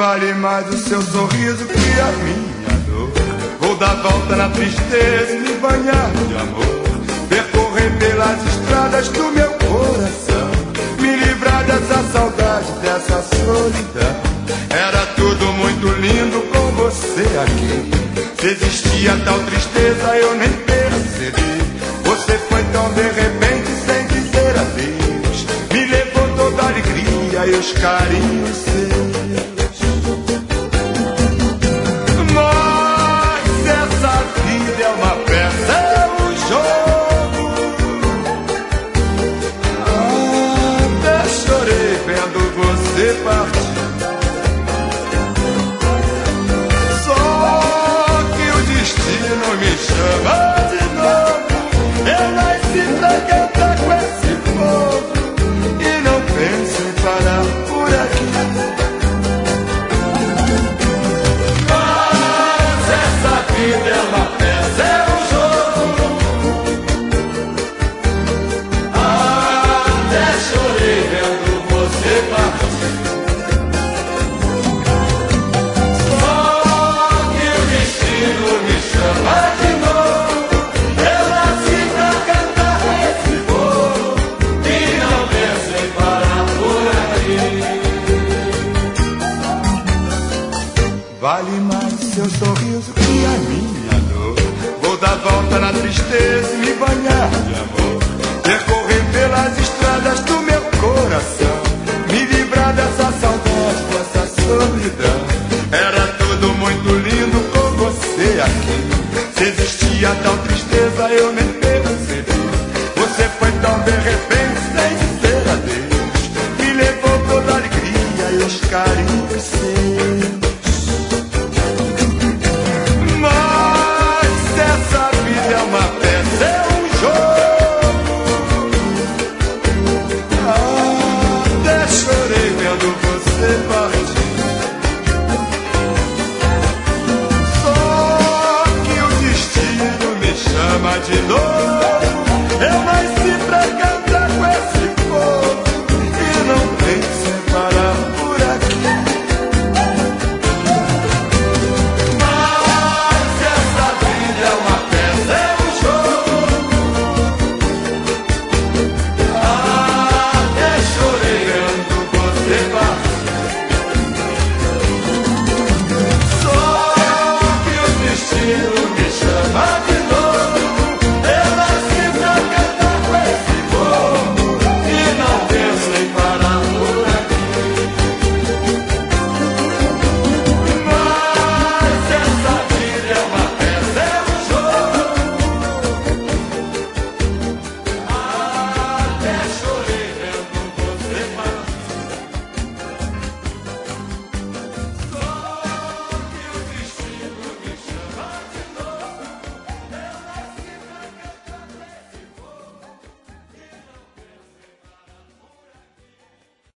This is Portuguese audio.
Vale mais o seu sorriso que a minha dor. Vou dar volta na tristeza e me banhar de amor. Percorrer pelas estradas do meu coração, me livrar dessa saudade, dessa solidão. Era tudo muito lindo com você aqui. Se existia tal tristeza eu nem percebi. Você foi tão de repente sem dizer adeus. Me levou toda a alegria e os carinhos seus. Mas essa vida é uma peça, é um jogo. Até chorei vendo você partir. Não me chama de novo. Eu nasci pra cantar com esse povo e não penso em parar por aqui. Mas essa vida é uma peça, é um jogo. Até chorei vendo você partir. Só que o destino me chama de novo. Eu nasci pra cantar esse povo e não penso em parar por aqui. Vale mais seu sorriso que a minha dor. Vou dar volta na tristeza e me banhar de amor.